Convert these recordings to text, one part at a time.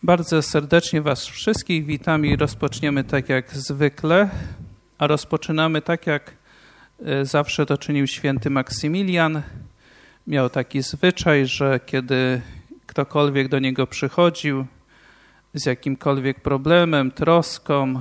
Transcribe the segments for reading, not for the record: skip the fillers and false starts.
Bardzo serdecznie Was wszystkich witam i rozpoczniemy tak jak zwykle, a rozpoczynamy tak jak zawsze to czynił święty Maksymilian. Miał taki zwyczaj, że kiedy ktokolwiek do niego przychodził z jakimkolwiek problemem, troską,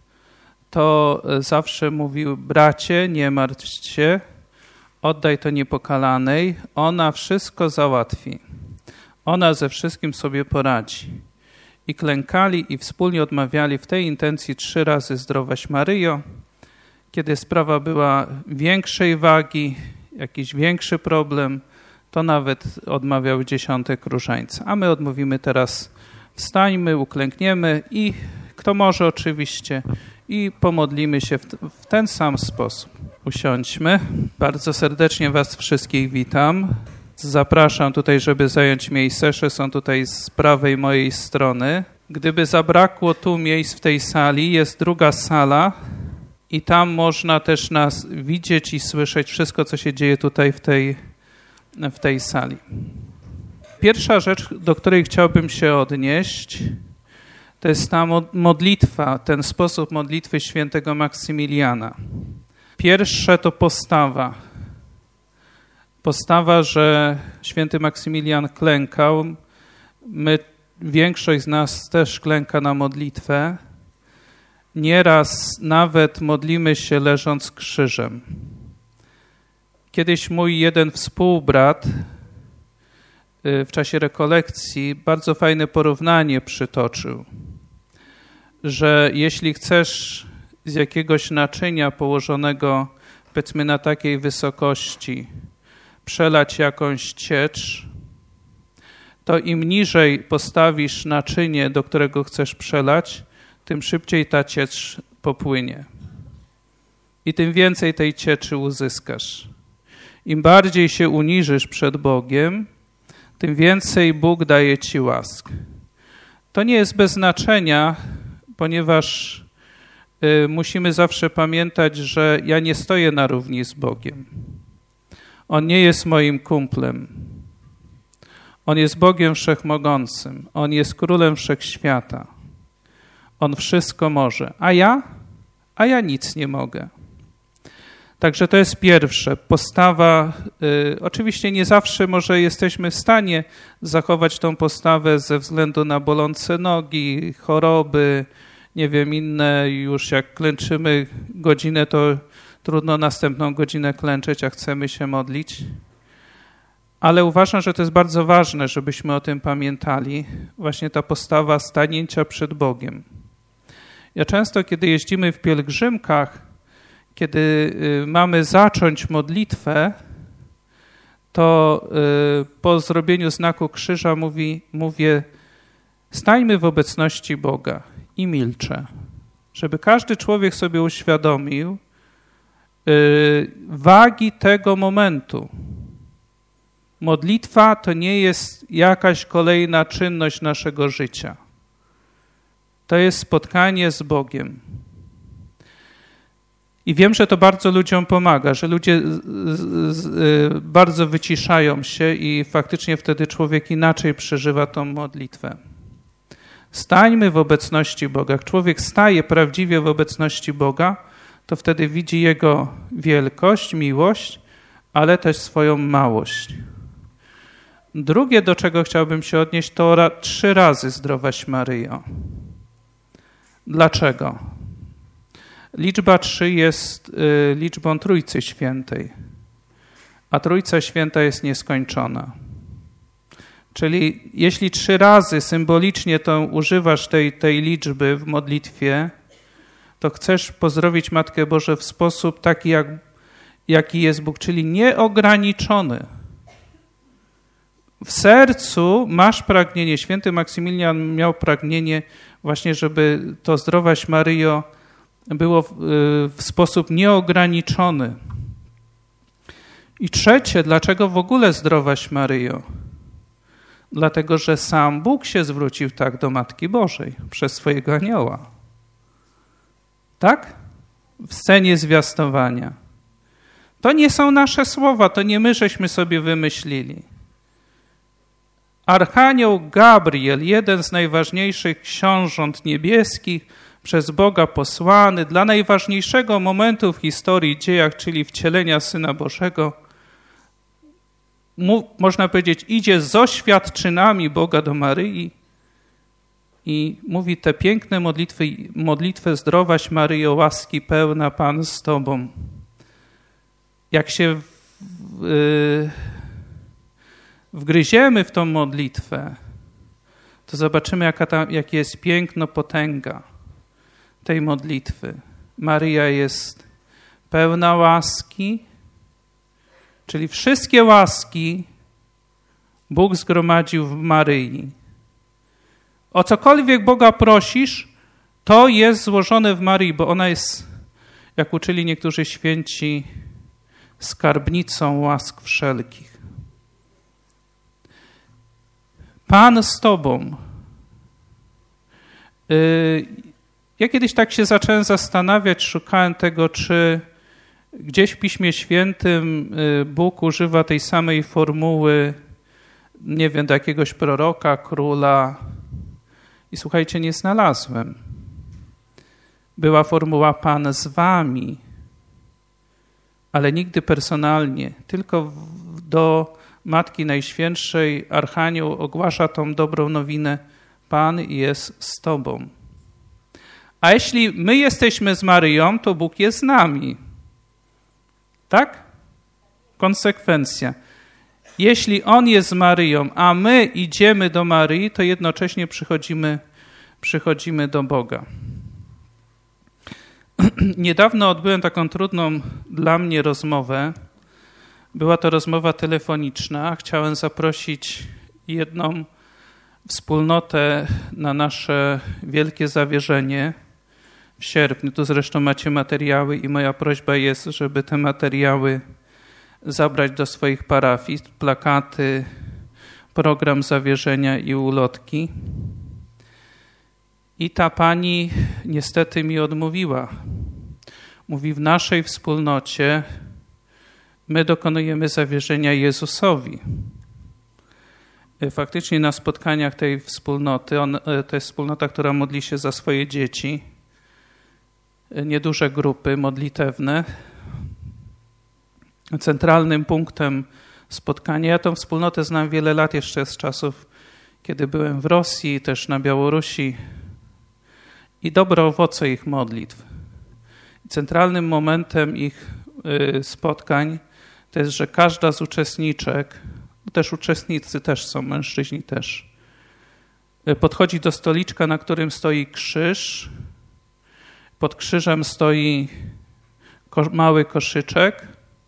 to zawsze mówił: bracie, nie martw się, oddaj to niepokalanej, ona wszystko załatwi. Ona ze wszystkim sobie poradzi. I klękali i wspólnie odmawiali w tej intencji 3 razy Zdrowaś Maryjo. Kiedy sprawa była większej wagi, jakiś większy problem, to nawet odmawiał 10 różańca. A my odmówimy teraz: wstańmy, uklękniemy i kto może oczywiście i pomodlimy się w ten sam sposób. Usiądźmy. Bardzo serdecznie Was wszystkich witam. Zapraszam tutaj, żeby zająć miejsce. Są tutaj z prawej mojej strony. Gdyby zabrakło tu miejsc w tej sali, jest druga sala i tam można też nas widzieć i słyszeć wszystko, co się dzieje tutaj w tej sali. Pierwsza rzecz, do której chciałbym się odnieść, to jest ta modlitwa, ten sposób modlitwy świętego Maksymiliana. Pierwsze to postawa. Postawa, że święty Maksymilian klękał. Większość z nas też klęka na modlitwę. Nieraz nawet modlimy się leżąc krzyżem. Kiedyś mój jeden współbrat w czasie rekolekcji bardzo fajne porównanie przytoczył, że jeśli chcesz z jakiegoś naczynia położonego, powiedzmy na takiej wysokości, przelać jakąś ciecz, to im niżej postawisz naczynie, do którego chcesz przelać, tym szybciej ta ciecz popłynie. I tym więcej tej cieczy uzyskasz. Im bardziej się uniżysz przed Bogiem, tym więcej Bóg daje ci łask. To nie jest bez znaczenia, ponieważ musimy zawsze pamiętać, że ja nie stoję na równi z Bogiem. On nie jest moim kumplem. On jest Bogiem Wszechmogącym. On jest Królem Wszechświata. On wszystko może. A ja nic nie mogę. Także to jest pierwsze. Postawa, oczywiście nie zawsze może jesteśmy w stanie zachować tą postawę ze względu na bolące nogi, choroby, nie wiem, inne. Już jak klęczymy godzinę, to trudno następną godzinę klęczeć, a chcemy się modlić. Ale uważam, że to jest bardzo ważne, żebyśmy o tym pamiętali. Właśnie ta postawa stanięcia przed Bogiem. Ja często, kiedy jeździmy w pielgrzymkach, kiedy mamy zacząć modlitwę, to po zrobieniu znaku krzyża mówię: stańmy w obecności Boga i milczę. Żeby każdy człowiek sobie uświadomił wagi tego momentu. Modlitwa to nie jest jakaś kolejna czynność naszego życia. To jest spotkanie z Bogiem. I wiem, że to bardzo ludziom pomaga, że ludzie bardzo wyciszają się i faktycznie wtedy człowiek inaczej przeżywa tą modlitwę. Stańmy w obecności Boga. Jak człowiek staje prawdziwie w obecności Boga, to wtedy widzi Jego wielkość, miłość, ale też swoją małość. Drugie, do czego chciałbym się odnieść, to 3 razy Zdrowaś Maryjo. Dlaczego? Liczba 3 jest liczbą Trójcy Świętej, a Trójca Święta jest nieskończona. Czyli jeśli 3 razy symbolicznie to używasz tej liczby w modlitwie, to chcesz pozdrowić Matkę Bożą w sposób taki, jaki jest Bóg, czyli nieograniczony. W sercu masz pragnienie, święty Maksymilian miał pragnienie właśnie, żeby to Zdrowaś Maryjo było w sposób nieograniczony. I trzecie, dlaczego w ogóle Zdrowaś Maryjo? Dlatego, że sam Bóg się zwrócił tak do Matki Bożej przez swojego anioła. Tak? W scenie zwiastowania. To nie są nasze słowa, to nie my żeśmy sobie wymyślili. Archanioł Gabriel, jeden z najważniejszych książąt niebieskich, przez Boga posłany dla najważniejszego momentu w historii dziejach, czyli wcielenia Syna Bożego, można powiedzieć, idzie z oświadczynami Boga do Maryi i mówi te piękne modlitwę Zdrowaś Maryjo, łaski pełna, Pan z Tobą. Jak się wgryziemy w tą modlitwę, to zobaczymy, jakie jest piękno, potęga tej modlitwy. Maryja jest pełna łaski, czyli wszystkie łaski Bóg zgromadził w Maryi. O cokolwiek Boga prosisz, to jest złożone w Maryi, bo ona jest, jak uczyli niektórzy święci, skarbnicą łask wszelkich. Pan z Tobą. Ja kiedyś tak się zacząłem zastanawiać, szukałem tego, czy gdzieś w Piśmie Świętym Bóg używa tej samej formuły, nie wiem, do jakiegoś proroka, króla. I słuchajcie, nie znalazłem. Była formuła Pan z wami, ale nigdy personalnie, tylko do Matki Najświętszej Archanioł ogłasza tą dobrą nowinę: Pan jest z Tobą. A jeśli my jesteśmy z Maryją, to Bóg jest z nami. Tak? Konsekwencja. Jeśli On jest z Maryją, a my idziemy do Maryi, to jednocześnie przychodzimy do Boga. Niedawno odbyłem taką trudną dla mnie rozmowę. Była to rozmowa telefoniczna. Chciałem zaprosić jedną wspólnotę na nasze wielkie zawierzenie w sierpniu. Tu zresztą macie materiały i moja prośba jest, żeby te materiały zabrać do swoich parafii, plakaty, program zawierzenia i ulotki. I ta pani niestety mi odmówiła. Mówi, w naszej wspólnocie my dokonujemy zawierzenia Jezusowi. Faktycznie na spotkaniach tej wspólnoty, to jest wspólnota, która modli się za swoje dzieci, nieduże grupy modlitewne. Centralnym punktem spotkania, ja tą wspólnotę znam wiele lat jeszcze z czasów, kiedy byłem w Rosji, też na Białorusi, i dobre owoce ich modlitw. Centralnym momentem ich spotkań to jest, że każda z uczestniczek, też uczestnicy też są, mężczyźni też, podchodzi do stoliczka, na którym stoi krzyż. Pod krzyżem stoi mały koszyczek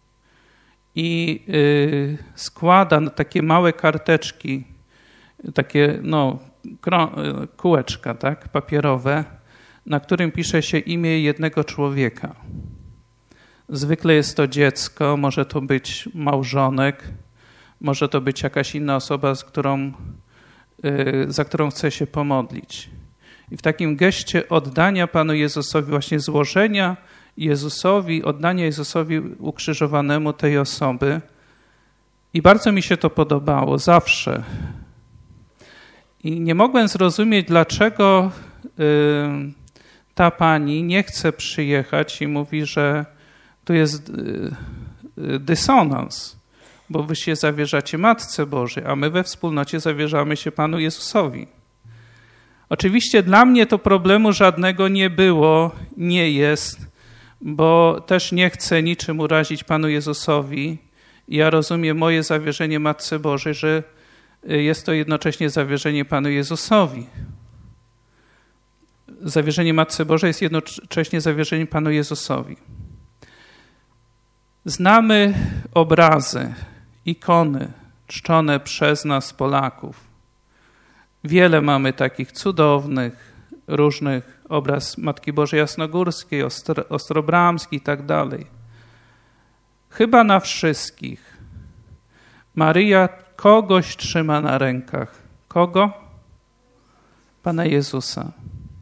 i składa takie małe karteczki, takie kółeczka, tak, papierowe, na którym pisze się imię jednego człowieka. Zwykle jest to dziecko, może to być małżonek, może to być jakaś inna osoba, za którą chce się pomodlić. I w takim geście oddania Panu Jezusowi, właśnie złożenia Jezusowi, oddania Jezusowi ukrzyżowanemu tej osoby. I bardzo mi się to podobało, zawsze. I nie mogłem zrozumieć, dlaczego ta pani nie chce przyjechać i mówi, że tu jest dysonans, bo wy się zawierzacie Matce Bożej, a my we wspólnocie zawierzamy się Panu Jezusowi. Oczywiście dla mnie to problemu żadnego nie było, nie jest, bo też nie chcę niczym urazić Panu Jezusowi. Ja rozumiem moje zawierzenie Matce Bożej, że jest to jednocześnie zawierzenie Panu Jezusowi. Zawierzenie Matce Bożej jest jednocześnie zawierzeniem Panu Jezusowi. Znamy obrazy, ikony czczone przez nas, Polaków. Wiele mamy takich cudownych, różnych, obraz Matki Bożej Jasnogórskiej, Ostrobramskiej i tak dalej. Chyba na wszystkich Maryja kogoś trzyma na rękach. Kogo? Pana Jezusa.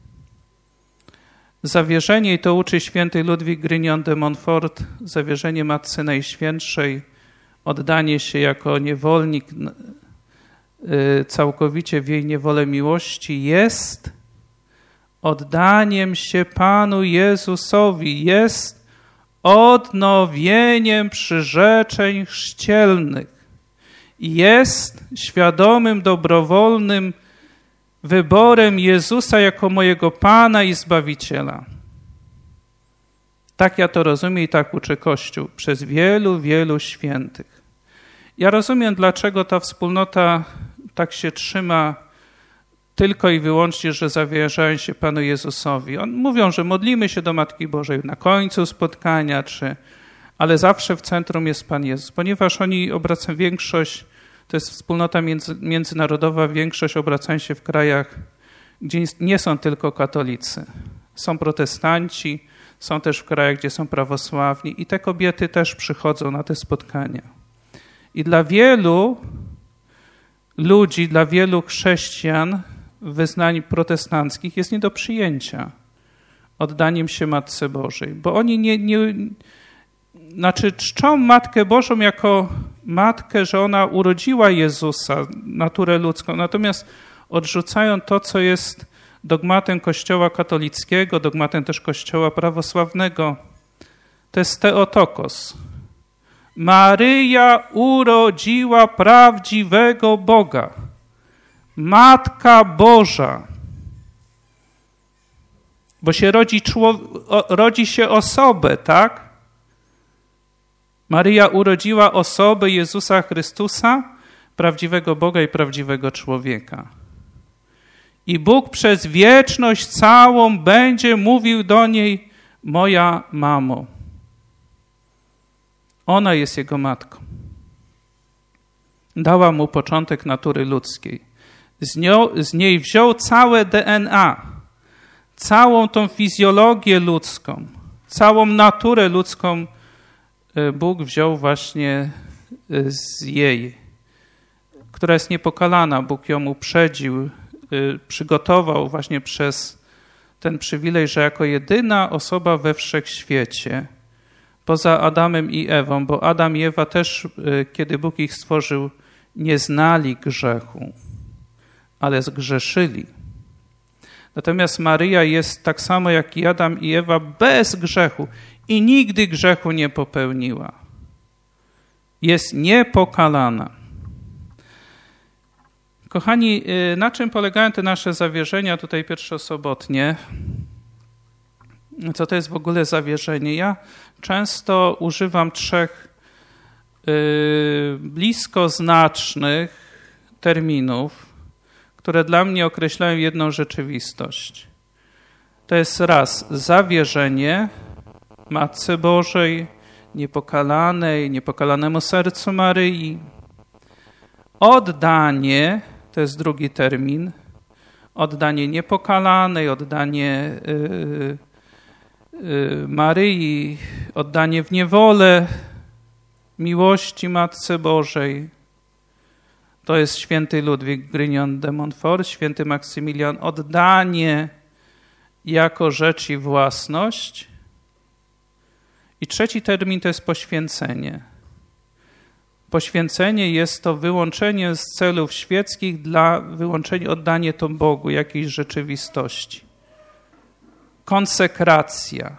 Zawierzenie, i to uczy święty Ludwik Grignon de Montfort, zawierzenie Matce Najświętszej, oddanie się jako niewolnik całkowicie w jej niewolę miłości, jest oddaniem się Panu Jezusowi, jest odnowieniem przyrzeczeń chrzcielnych, jest świadomym, dobrowolnym wyborem Jezusa jako mojego Pana i Zbawiciela. Tak ja to rozumiem i tak uczy Kościół przez wielu, wielu świętych. Ja rozumiem, dlaczego ta wspólnota tak się trzyma tylko i wyłącznie, że zawierzają się Panu Jezusowi. Mówią, że modlimy się do Matki Bożej na końcu spotkania, ale zawsze w centrum jest Pan Jezus, ponieważ oni obracają większość, to jest wspólnota międzynarodowa, większość obracają się w krajach, gdzie nie są tylko katolicy. Są protestanci, są też w krajach, gdzie są prawosławni i te kobiety też przychodzą na te spotkania. I dla wielu ludzi, dla wielu chrześcijan wyznań protestanckich jest nie do przyjęcia oddaniem się Matce Bożej, bo oni czczą Matkę Bożą jako matkę, że ona urodziła Jezusa, naturę ludzką, natomiast odrzucają to, co jest dogmatem Kościoła katolickiego, dogmatem też Kościoła prawosławnego. To jest Theotokos. Maryja urodziła prawdziwego Boga. Matka Boża. Bo się rodzi się osobę, tak? Maryja urodziła osobę Jezusa Chrystusa, prawdziwego Boga i prawdziwego człowieka. I Bóg przez wieczność całą będzie mówił do niej: moja mamo. Ona jest jego matką. Dała mu początek natury ludzkiej. Z niej wziął całe DNA, całą tą fizjologię ludzką, całą naturę ludzką Bóg wziął właśnie z jej, która jest niepokalana. Bóg ją uprzedził, przygotował właśnie przez ten przywilej, że jako jedyna osoba we wszechświecie, poza Adamem i Ewą, bo Adam i Ewa też, kiedy Bóg ich stworzył, nie znali grzechu, ale zgrzeszyli. Natomiast Maryja jest tak samo jak i Adam i Ewa bez grzechu i nigdy grzechu nie popełniła. Jest niepokalana. Kochani, na czym polegają te nasze zawierzenia tutaj pierwszosobotnie? Co to jest w ogóle zawierzenie? Ja często używam trzech bliskoznacznych terminów, które dla mnie określają jedną rzeczywistość. To jest raz zawierzenie Matce Bożej, niepokalanej, niepokalanemu sercu Maryi. Oddanie, to jest drugi termin, oddanie niepokalanej, oddanie Maryi, oddanie w niewolę miłości Matce Bożej. To jest święty Ludwik Grignon de Montfort, święty Maksymilian, oddanie jako rzecz i własność. I trzeci termin to jest poświęcenie. Poświęcenie jest to wyłączenie z celów świeckich dla wyłączenia, oddanie to Bogu, jakiejś rzeczywistości. Konsekracja.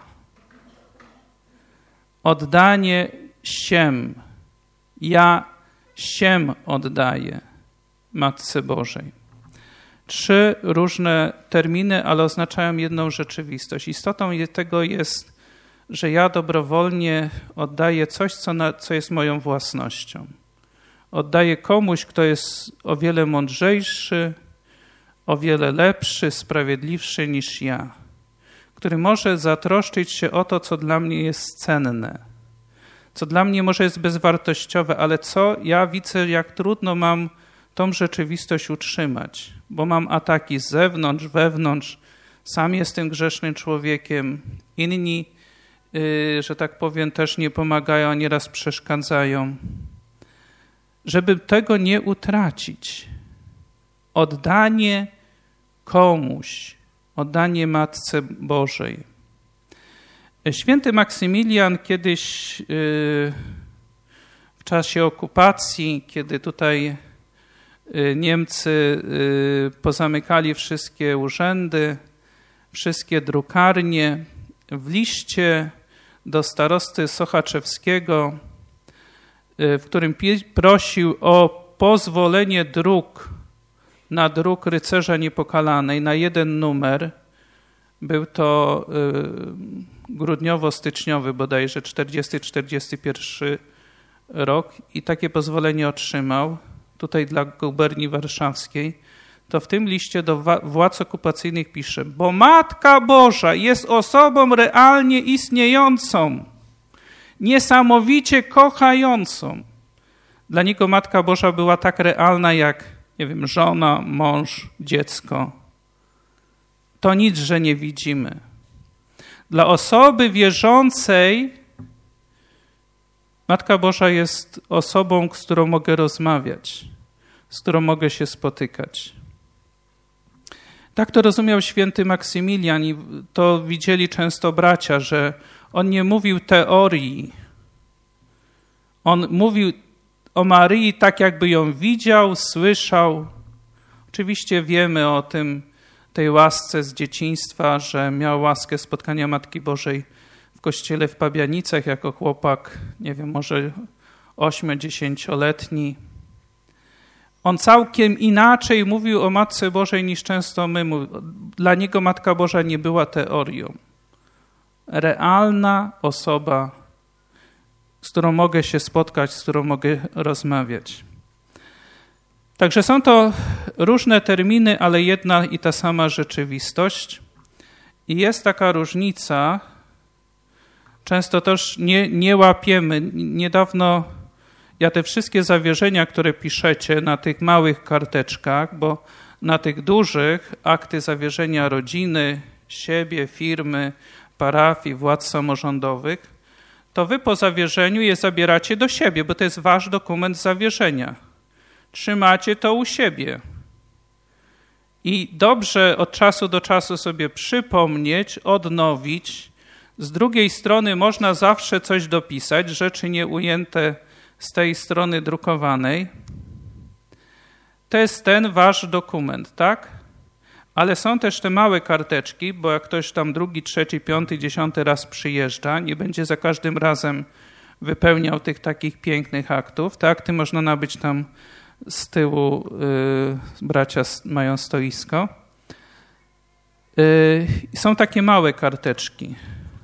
Oddanie siem. Ja siem oddaję Matce Bożej. Trzy różne terminy, ale oznaczają jedną rzeczywistość. Istotą tego jest, że ja dobrowolnie oddaję coś, co jest moją własnością. Oddaję komuś, kto jest o wiele mądrzejszy, o wiele lepszy, sprawiedliwszy niż ja, który może zatroszczyć się o to, co dla mnie jest cenne, co dla mnie może jest bezwartościowe, ale co ja widzę, jak trudno mam tą rzeczywistość utrzymać, bo mam ataki z zewnątrz, wewnątrz, sam jestem grzesznym człowiekiem, inni, że tak powiem, też nie pomagają, a nieraz przeszkadzają. Żeby tego nie utracić, oddanie komuś, oddanie Matce Bożej. Święty Maksymilian kiedyś w czasie okupacji, kiedy tutaj Niemcy pozamykali wszystkie urzędy, wszystkie drukarnie. W liście do starosty Sochaczewskiego, w którym prosił o pozwolenie na druk Rycerza Niepokalanej na jeden numer, był to grudniowo-styczniowy bodajże 40-41 rok i takie pozwolenie otrzymał tutaj dla guberni warszawskiej, to w tym liście do władz okupacyjnych pisze: bo Matka Boża jest osobą realnie istniejącą, niesamowicie kochającą. Dla niego Matka Boża była tak realna jak, nie wiem, żona, mąż, dziecko. To nic, że nie widzimy. Dla osoby wierzącej Matka Boża jest osobą, z którą mogę rozmawiać, z którą mogę się spotykać. Tak to rozumiał święty Maksymilian i to widzieli często bracia, że on nie mówił teorii. On mówił o Maryi tak, jakby ją widział, słyszał. Oczywiście wiemy o tej łasce z dzieciństwa, że miał łaskę spotkania Matki Bożej w kościele w Pabianicach jako chłopak, nie wiem, może 8-10-letni. On całkiem inaczej mówił o Matce Bożej niż często my mówimy. Dla niego Matka Boża nie była teorią. Realna osoba, z którą mogę się spotkać, z którą mogę rozmawiać. Także są to różne terminy, ale jedna i ta sama rzeczywistość. I jest taka różnica, często też nie łapiemy. Niedawno ja te wszystkie zawierzenia, które piszecie na tych małych karteczkach, bo na tych dużych akty zawierzenia rodziny, siebie, firmy, parafii, władz samorządowych, to wy po zawierzeniu je zabieracie do siebie, bo to jest wasz dokument zawierzenia. Trzymacie to u siebie. I dobrze od czasu do czasu sobie przypomnieć, odnowić. Z drugiej strony można zawsze coś dopisać, rzeczy nieujęte z tej strony drukowanej. To jest ten wasz dokument, tak? Ale są też te małe karteczki, bo jak ktoś tam 2., 3., 5., 10. raz przyjeżdża, nie będzie za każdym razem wypełniał tych takich pięknych aktów. Te akty można nabyć tam z tyłu, bracia mają stoisko. Są takie małe karteczki.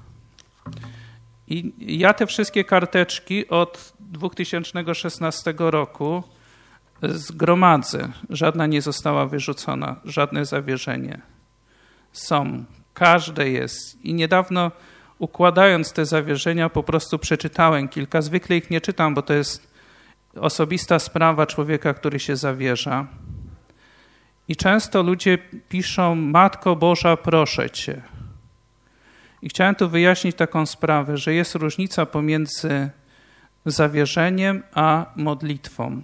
I ja te wszystkie karteczki od 2016 roku zgromadzę. Żadna nie została wyrzucona, żadne zawierzenie. Są, każde jest. I niedawno układając te zawierzenia po prostu przeczytałem kilka. Zwykle ich nie czytam, bo to jest osobista sprawa człowieka, który się zawierza. I często ludzie piszą: Matko Boża, proszę Cię. I chciałem tu wyjaśnić taką sprawę, że jest różnica pomiędzy zawierzeniem a modlitwą.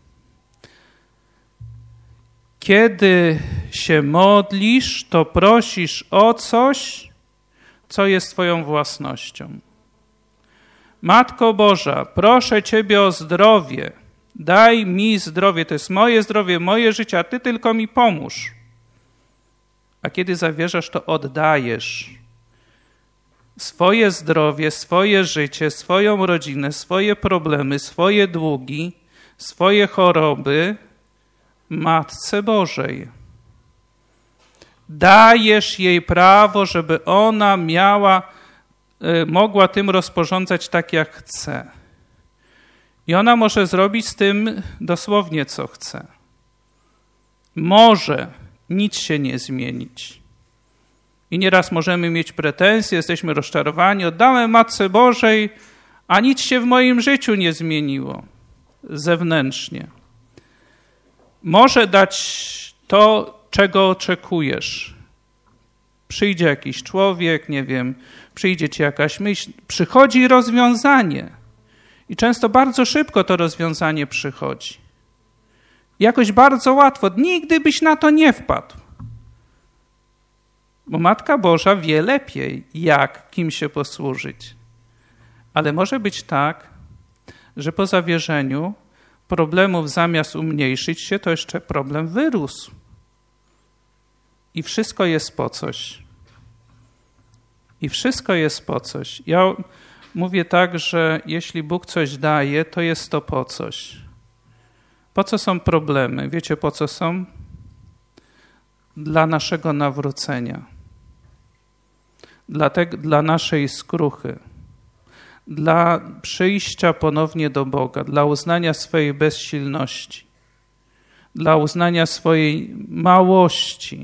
Kiedy się modlisz, to prosisz o coś, co jest Twoją własnością. Matko Boża, proszę Ciebie o zdrowie. Daj mi zdrowie, to jest moje zdrowie, moje życie, a Ty tylko mi pomóż. A kiedy zawierzasz, to oddajesz swoje zdrowie, swoje życie, swoją rodzinę, swoje problemy, swoje długi, swoje choroby Matce Bożej. Dajesz jej prawo, żeby ona mogła tym rozporządzać tak, jak chce. I ona może zrobić z tym dosłownie, co chce. Może nic się nie zmienić. I nieraz możemy mieć pretensje, jesteśmy rozczarowani, oddałem Matce Bożej, a nic się w moim życiu nie zmieniło zewnętrznie. Może dać to, czego oczekujesz. Przyjdzie jakiś człowiek, nie wiem, przyjdzie ci jakaś myśl, przychodzi rozwiązanie. I często bardzo szybko to rozwiązanie przychodzi. Jakoś bardzo łatwo. Nigdy byś na to nie wpadł. Bo Matka Boża wie lepiej, kim się posłużyć. Ale może być tak, że po zawierzeniu problemów zamiast umniejszyć się, to jeszcze problem wyrósł. I wszystko jest po coś. I wszystko jest po coś. Ja mówię tak, że jeśli Bóg coś daje, to jest to po coś. Po co są problemy? Wiecie, po co są? Dla naszego nawrócenia. Dla naszej skruchy. Dla przyjścia ponownie do Boga. Dla uznania swojej bezsilności. Dla uznania swojej małości.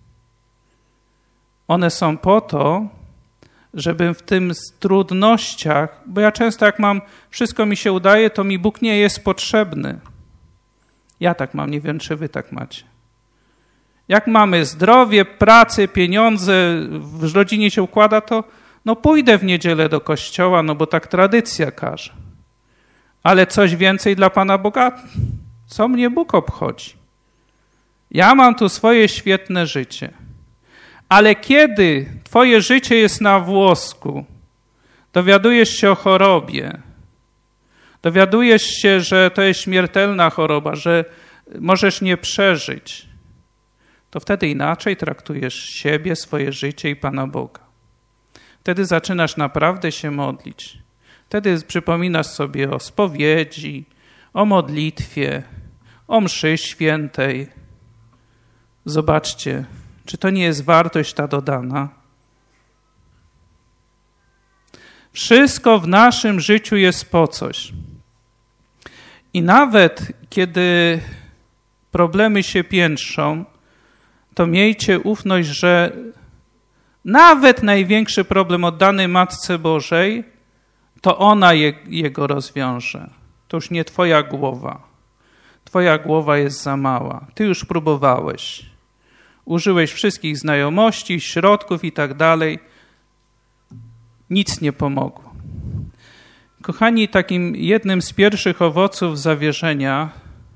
One są po to, żebym w tym trudnościach, bo ja często jak wszystko mi się udaje, to mi Bóg nie jest potrzebny. Ja tak mam, nie wiem, czy wy tak macie. Jak mamy zdrowie, pracę, pieniądze, w rodzinie się układa, to pójdę w niedzielę do kościoła, bo tak tradycja każe. Ale coś więcej dla Pana Boga? Co mnie Bóg obchodzi? Ja mam tu swoje świetne życie. Ale kiedy twoje życie jest na włosku, dowiadujesz się o chorobie, dowiadujesz się, że to jest śmiertelna choroba, że możesz nie przeżyć, to wtedy inaczej traktujesz siebie, swoje życie i Pana Boga. Wtedy zaczynasz naprawdę się modlić. Wtedy przypominasz sobie o spowiedzi, o modlitwie, o mszy świętej. Zobaczcie, czy to nie jest wartość ta dodana? Wszystko w naszym życiu jest po coś. I nawet kiedy problemy się piętrzą, to miejcie ufność, że nawet największy problem oddany Matce Bożej, to ona jego rozwiąże. To już nie twoja głowa. Twoja głowa jest za mała. Ty już próbowałeś. Użyłeś wszystkich znajomości, środków i tak dalej. Nic nie pomogło. Kochani, takim jednym z pierwszych owoców zawierzenia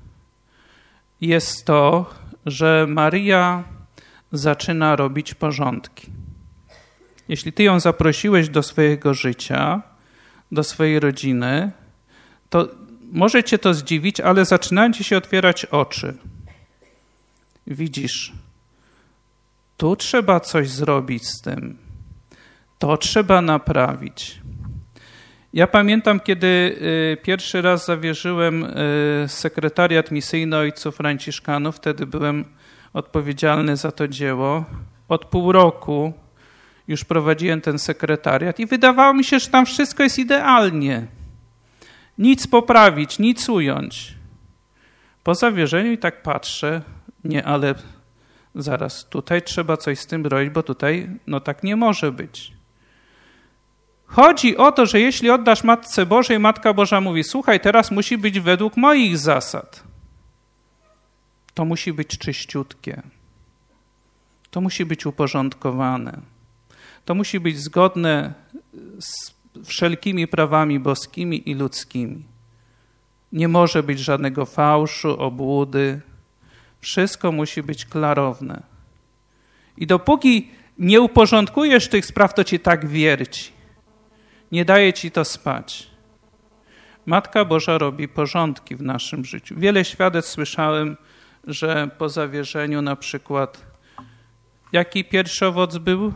jest to, że Maryja zaczyna robić porządki. Jeśli ty ją zaprosiłeś do swojego życia, do swojej rodziny, to może cię to zdziwić, ale zaczynają ci się otwierać oczy. Widzisz, tu trzeba coś zrobić z tym. To trzeba naprawić. Ja pamiętam, kiedy pierwszy raz zawierzyłem sekretariat misyjny Ojców Franciszkanów, wtedy byłem odpowiedzialny za to dzieło. Od pół roku już prowadziłem ten sekretariat i wydawało mi się, że tam wszystko jest idealnie. Nic poprawić, nic ująć. Po zawierzeniu i tak patrzę, nie, ale zaraz, tutaj trzeba coś z tym robić, bo tutaj tak nie może być. Chodzi o to, że jeśli oddasz Matce Bożej, Matka Boża mówi, słuchaj, teraz musi być według moich zasad. To musi być czyściutkie. To musi być uporządkowane. To musi być zgodne z wszelkimi prawami boskimi i ludzkimi. Nie może być żadnego fałszu, obłudy. Wszystko musi być klarowne. I dopóki nie uporządkujesz tych spraw, to cię tak wierci. Nie daje ci to spać. Matka Boża robi porządki w naszym życiu. Wiele świadectw słyszałem, że po zawierzeniu na przykład, jaki pierwszy owoc był?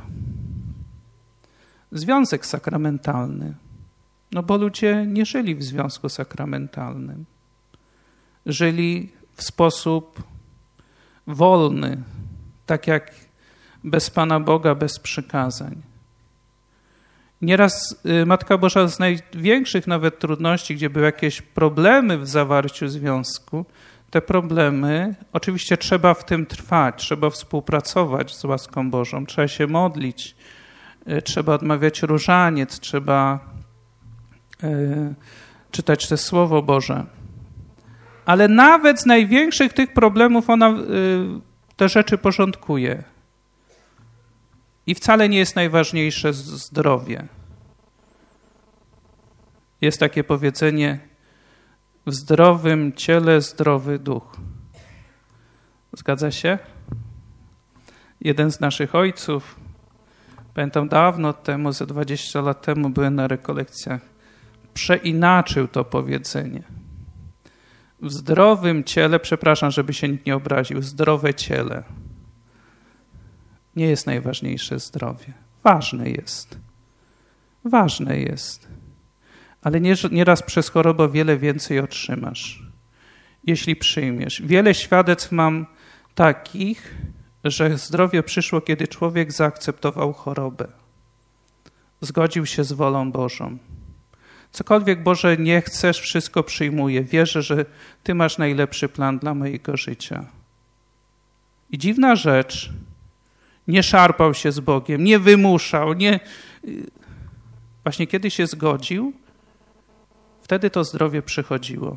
Związek sakramentalny. Bo ludzie nie żyli w związku sakramentalnym. Żyli w sposób wolny, tak jak bez Pana Boga, bez przykazań. Nieraz Matka Boża z największych nawet trudności, gdzie były jakieś problemy w zawarciu związku, te problemy, oczywiście trzeba w tym trwać, trzeba współpracować z łaską Bożą, trzeba się modlić, trzeba odmawiać różaniec, trzeba czytać te Słowo Boże. Ale nawet z największych tych problemów ona te rzeczy porządkuje. I wcale nie jest najważniejsze zdrowie. Jest takie powiedzenie, w zdrowym ciele zdrowy duch. Zgadza się? Jeden z naszych ojców, pamiętam dawno temu, ze 20 lat temu byłem na rekolekcjach, przeinaczył to powiedzenie. W zdrowym ciele, przepraszam, żeby się nikt nie obraził, zdrowe ciele. Nie jest najważniejsze zdrowie. Ważne jest. Ważne jest. Ale nieraz przez chorobę wiele więcej otrzymasz, jeśli przyjmiesz. Wiele świadectw mam takich, że zdrowie przyszło, kiedy człowiek zaakceptował chorobę. Zgodził się z wolą Bożą. Cokolwiek, Boże, nie chcesz, wszystko przyjmuję. Wierzę, że Ty masz najlepszy plan dla mojego życia. I dziwna rzecz, nie szarpał się z Bogiem, nie wymuszał, Właśnie kiedy się zgodził, wtedy to zdrowie przychodziło.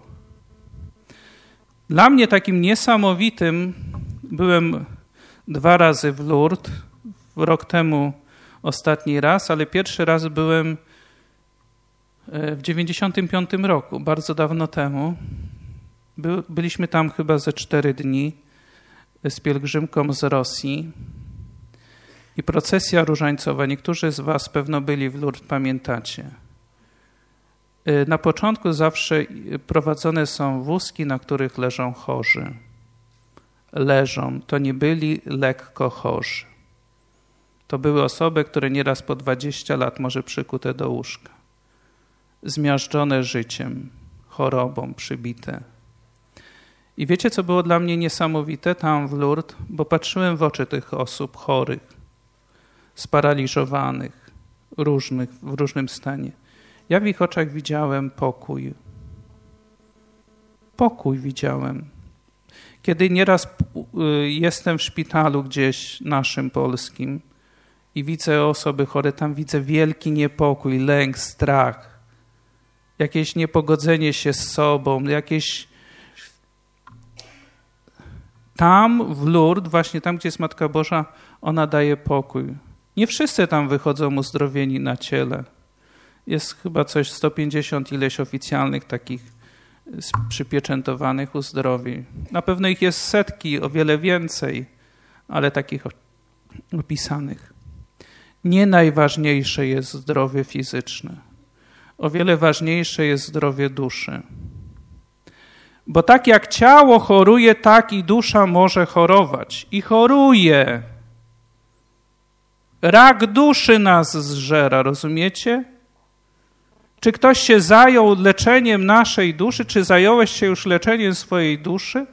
Dla mnie takim niesamowitym, byłem 2 razy w Lourdes, rok temu ostatni raz, ale pierwszy raz byłem w 95 roku, bardzo dawno temu. Byliśmy tam chyba ze 4 dni z pielgrzymką z Rosji i procesja różańcowa. Niektórzy z was pewno byli w Lourdes, pamiętacie. Na początku zawsze prowadzone są wózki, na których leżą chorzy. Leżą, to nie byli lekko chorzy. To były osoby, które nieraz po 20 lat może przykute do łóżka. Zmiażdżone życiem, chorobą, przybite. I wiecie, co było dla mnie niesamowite tam w Lourdes? Bo patrzyłem w oczy tych osób chorych, sparaliżowanych, w różnym stanie. Ja w ich oczach widziałem pokój. Pokój widziałem. Kiedy nieraz jestem w szpitalu gdzieś naszym polskim i widzę osoby chore, tam widzę wielki niepokój, lęk, strach, jakieś niepogodzenie się z sobą, jakieś... Tam w Lourdes, właśnie tam, gdzie jest Matka Boża, ona daje pokój. Nie wszyscy tam wychodzą uzdrowieni na ciele. Jest chyba coś 150 ileś oficjalnych takich przypieczętowanych uzdrowień. Na pewno ich jest setki, o wiele więcej, ale takich opisanych. Nie najważniejsze jest zdrowie fizyczne. O wiele ważniejsze jest zdrowie duszy. Bo tak jak ciało choruje, tak i dusza może chorować. I choruje. Rak duszy nas zżera, rozumiecie? Czy ktoś się zajął leczeniem naszej duszy? Czy zająłeś się już leczeniem swojej duszy?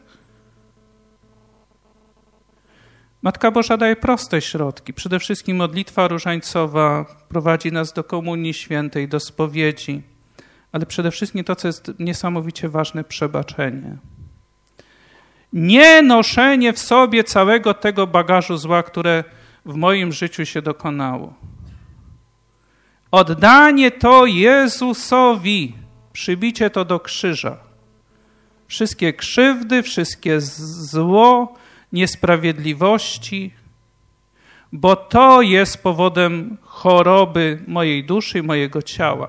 Matka Boża daje proste środki. Przede wszystkim modlitwa różańcowa prowadzi nas do Komunii Świętej, do spowiedzi. Ale przede wszystkim to, co jest niesamowicie ważne, przebaczenie. Nie noszenie w sobie całego tego bagażu zła, które w moim życiu się dokonało. Oddanie to Jezusowi, przybicie to do krzyża. Wszystkie krzywdy, wszystkie zło, niesprawiedliwości, bo to jest powodem choroby mojej duszy i mojego ciała.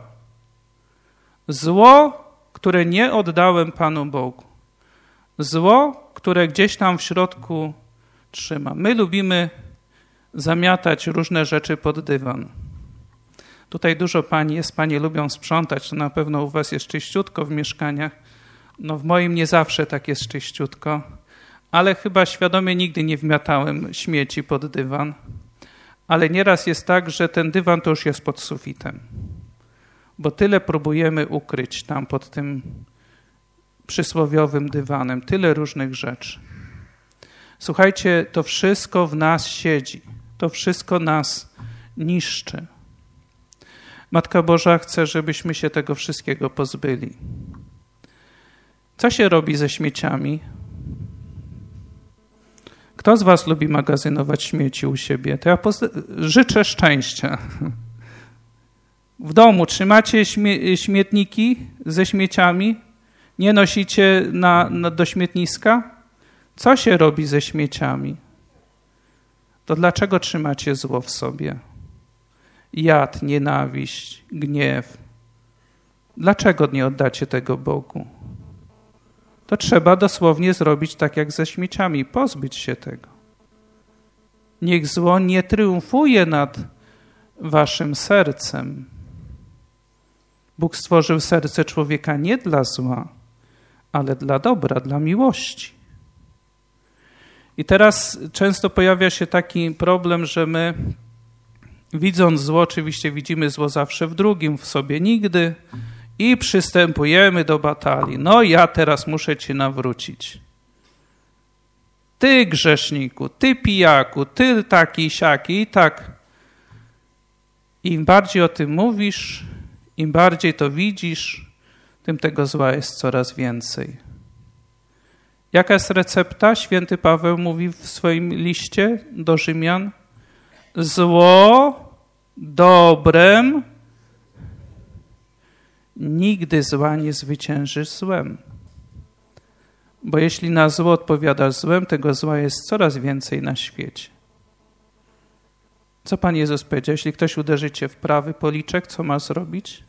Zło, które nie oddałem Panu Bogu. Zło, które gdzieś tam w środku trzyma. My lubimy zamiatać różne rzeczy pod dywan. Tutaj dużo pań jest, panie lubią sprzątać, to na pewno u was jest czyściutko w mieszkaniach. No w moim nie zawsze tak jest czyściutko, ale chyba świadomie nigdy nie wmiatałem śmieci pod dywan. Ale nieraz jest tak, że ten dywan to już jest pod sufitem. Bo tyle próbujemy ukryć tam pod tym przysłowiowym dywanem, tyle różnych rzeczy. Słuchajcie, to wszystko w nas siedzi, to wszystko nas niszczy. Matka Boża chce, żebyśmy się tego wszystkiego pozbyli. Co się robi ze śmieciami? Kto z was lubi magazynować śmieci u siebie? To ja życzę szczęścia. W domu trzymacie śmietniki ze śmieciami? Nie nosicie do śmietniska? Co się robi ze śmieciami? To dlaczego trzymacie zło w sobie? Jad, nienawiść, gniew. Dlaczego nie oddacie tego Bogu? To trzeba dosłownie zrobić tak jak ze śmieciami, pozbyć się tego. Niech zło nie triumfuje nad waszym sercem. Bóg stworzył serce człowieka nie dla zła, ale dla dobra, dla miłości. I teraz często pojawia się taki problem, że my widząc zło, oczywiście widzimy zło zawsze w drugim, w sobie nigdy i przystępujemy do batalii. No ja teraz muszę cię nawrócić. Ty grzeszniku, ty pijaku, ty taki siaki i tak. Im bardziej o tym mówisz, im bardziej to widzisz, tym tego zła jest coraz więcej. Jaka jest recepta? Święty Paweł mówi w swoim liście do Rzymian: zło dobrem, nigdy zła nie zwyciężysz złem. Bo jeśli na zło odpowiadasz złem, tego zła jest coraz więcej na świecie. Co Pan Jezus powiedział? Jeśli ktoś uderzy cię w prawy policzek, co masz zrobić?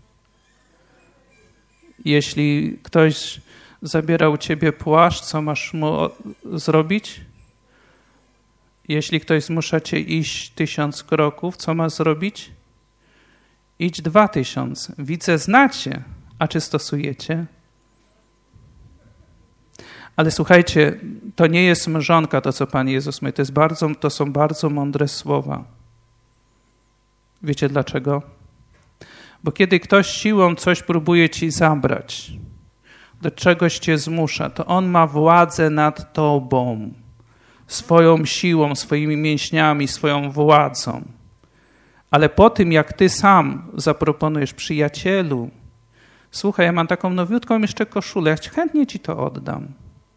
Jeśli ktoś zabiera u ciebie płaszcz, co masz mu zrobić? Jeśli ktoś zmusza cię iść 1000 kroków, co masz zrobić? Idź 2000. Widzę, znacie, a czy stosujecie? Ale słuchajcie, to nie jest mrzonka, to co Pan Jezus mówi. To są bardzo mądre słowa. Wiecie dlaczego? Bo kiedy ktoś siłą coś próbuje ci zabrać, do czegoś cię zmusza, to on ma władzę nad tobą. Swoją siłą, swoimi mięśniami, swoją władzą. Ale po tym, jak ty sam zaproponujesz: przyjacielu, słuchaj, ja mam taką nowiutką jeszcze koszulę, ja chętnie ci to oddam,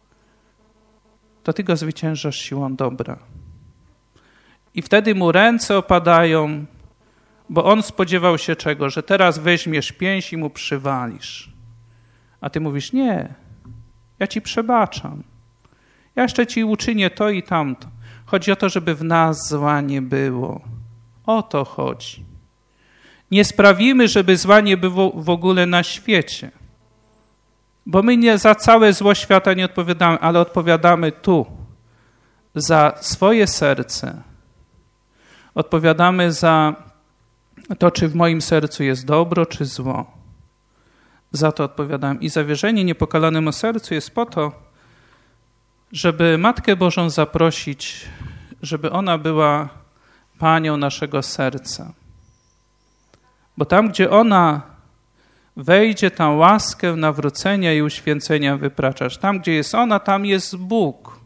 to ty go zwyciężasz siłą dobra. I wtedy mu ręce opadają, bo on spodziewał się czego? Że teraz weźmiesz pięść i mu przywalisz. A ty mówisz: nie, ja ci przebaczam. Ja jeszcze ci uczynię to i tamto. Chodzi o to, żeby w nas zła nie było. O to chodzi. Nie sprawimy, żeby zła nie było w ogóle na świecie. Bo my nie za całe zło świata nie odpowiadamy, ale odpowiadamy tu. Za swoje serce. Odpowiadamy za to, czy w moim sercu jest dobro, czy zło. Za to odpowiadam. I zawierzenie niepokalanemu sercu jest po to, żeby Matkę Bożą zaprosić, żeby ona była Panią naszego serca. Bo tam, gdzie ona wejdzie, tam łaskę nawrócenia i uświęcenia wypraczasz. Tam, gdzie jest ona, tam jest Bóg.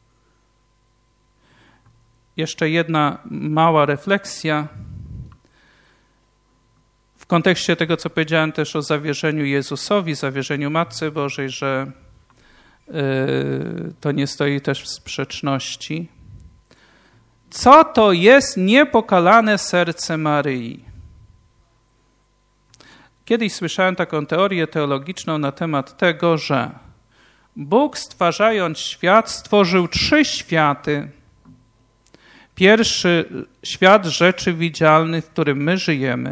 Jeszcze jedna mała refleksja. W kontekście tego, co powiedziałem też o zawierzeniu Jezusowi, zawierzeniu Matce Bożej, że to nie stoi też w sprzeczności. Co to jest niepokalane serce Maryi? Kiedyś słyszałem taką teorię teologiczną na temat tego, że Bóg, stwarzając świat, stworzył 3 światy. Pierwszy świat rzeczy widzialnych, w którym my żyjemy.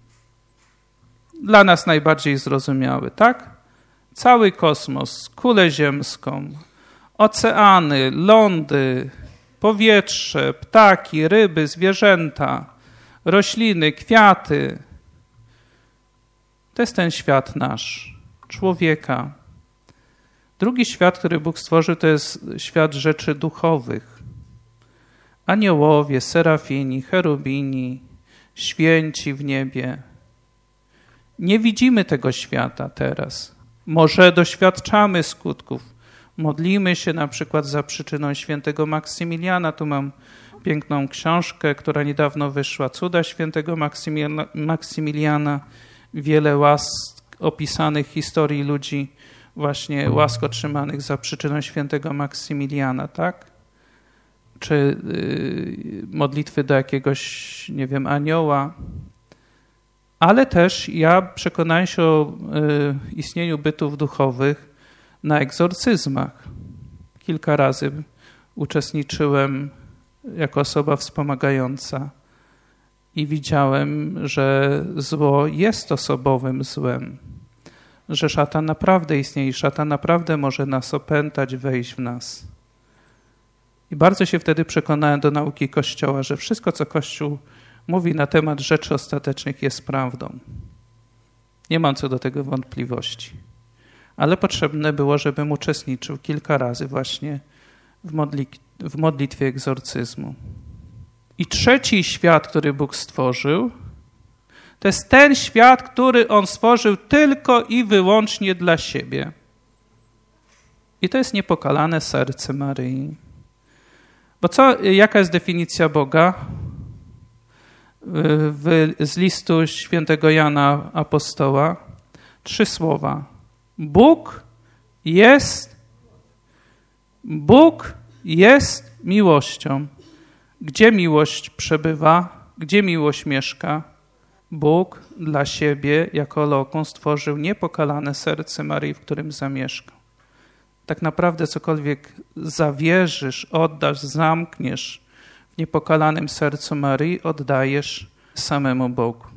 Dla nas najbardziej zrozumiały, tak? Cały kosmos, kulę ziemską, oceany, lądy, powietrze, ptaki, ryby, zwierzęta, rośliny, kwiaty. To jest ten świat nasz, człowieka. Drugi świat, który Bóg stworzył, to jest świat rzeczy duchowych. Aniołowie, serafini, cherubini, święci w niebie. Nie widzimy tego świata teraz. Może doświadczamy skutków. Modlimy się na przykład za przyczyną świętego Maksymiliana. Tu mam piękną książkę, która niedawno wyszła. Cuda świętego Maksymiliana. Wiele łask opisanych historii ludzi, właśnie łask otrzymanych za przyczyną świętego Maksymiliana, tak? Czy modlitwy do jakiegoś, nie wiem, anioła. Ale też ja przekonałem się o istnieniu bytów duchowych na egzorcyzmach. Kilka razy uczestniczyłem jako osoba wspomagająca i widziałem, że zło jest osobowym złem, że szatan naprawdę istnieje i szatan naprawdę może nas opętać, wejść w nas. I bardzo się wtedy przekonałem do nauki Kościoła, że wszystko, co Kościół mówi na temat rzeczy ostatecznych, jest prawdą. Nie mam co do tego wątpliwości. ale potrzebne było, żebym uczestniczył kilka razy właśnie w modlitwie egzorcyzmu. I trzeci świat, który Bóg stworzył, to jest ten świat, który On stworzył tylko i wyłącznie dla siebie. I to jest niepokalane serce Maryi. Bo jaka jest definicja Boga? Z listu świętego Jana Apostoła 3 słowa. Bóg jest miłością. Gdzie miłość przebywa? Gdzie miłość mieszka? Bóg dla siebie jako lokon stworzył niepokalane serce Maryi, w którym zamieszkał. Tak naprawdę cokolwiek zawierzysz, oddasz, zamkniesz w niepokalanym sercu Maryi, oddajesz samemu Bogu.